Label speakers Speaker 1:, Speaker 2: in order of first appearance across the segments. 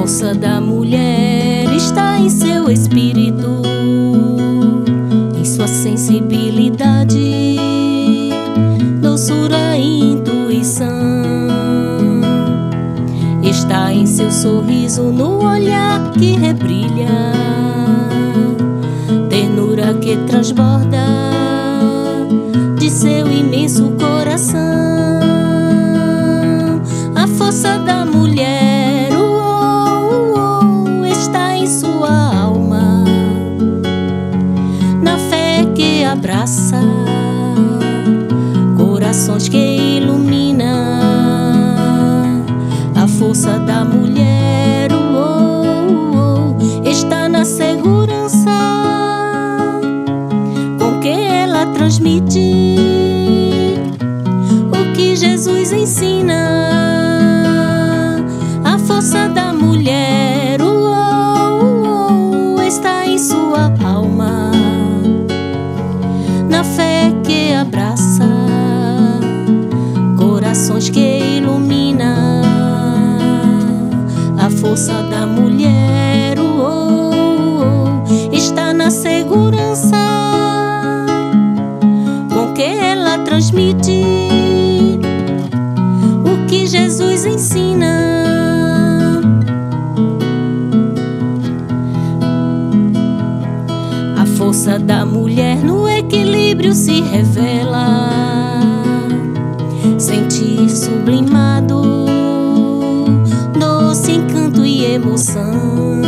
Speaker 1: força da mulher está em seu espírito, em sua sensibilidade, doçura e intuição. Está em seu sorriso, no olhar que rebrilha, ternura que transborda de seu imenso coração. A força da mulher está em sua alma, na fé que abraça, corações que ilumina. A força da mulher está na segurança com que ela transmite o que Jesus ensina. A força da mulher está em sua alma, na fé que abraça, corações que ilumina. A força da mulher está na segurança com que ela transmite o que Jesus ensina. A força da mulher no equilíbrio se revela, sentir sublimado, doce encanto e emoção.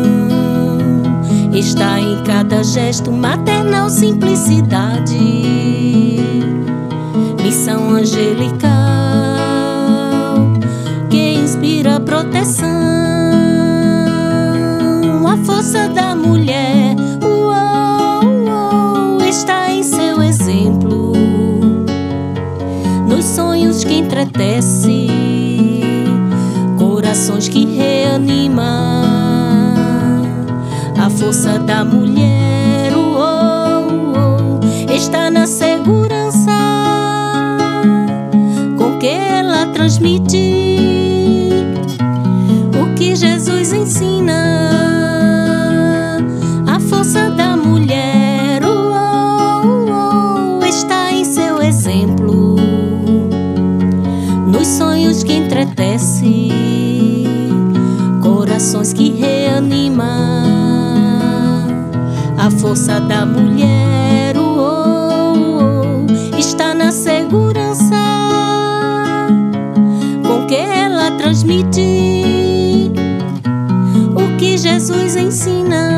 Speaker 1: Está em cada gesto, maternal simplicidade, missão angelical que inspira proteção. A força da mulher está em seu exemplo, nos sonhos que entretece, corações que reanima. A força da mulher está na segurança com que ela transmite o que Jesus ensina. A força da mulher está em seu exemplo, nos sonhos que entretece, corações que reanima. A força da mulher está na segurança com que ela transmite o que Jesus ensina.